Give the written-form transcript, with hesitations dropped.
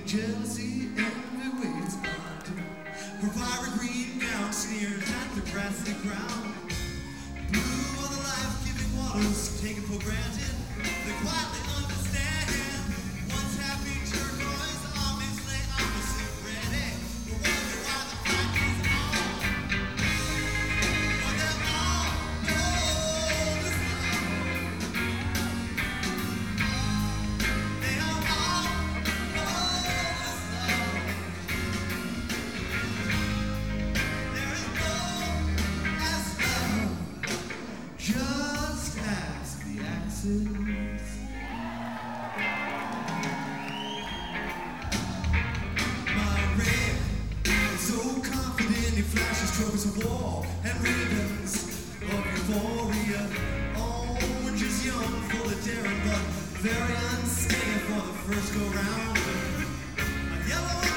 Jealousy, envy waves under her fiery green gown, sneers at the grassy ground. Blue are the life-giving waters taken for granted. They quietly understand. Once happy turquoise armies lay opposite ready. But wonder why the fight is on. But they'll all know this love. They'll all know this love. There is no as love. Just ask the axes. My red, so confident he flashes trophies of war and ribbons of euphoria. Orange is young, full of daring, but very unscathed for the first go round. A yellow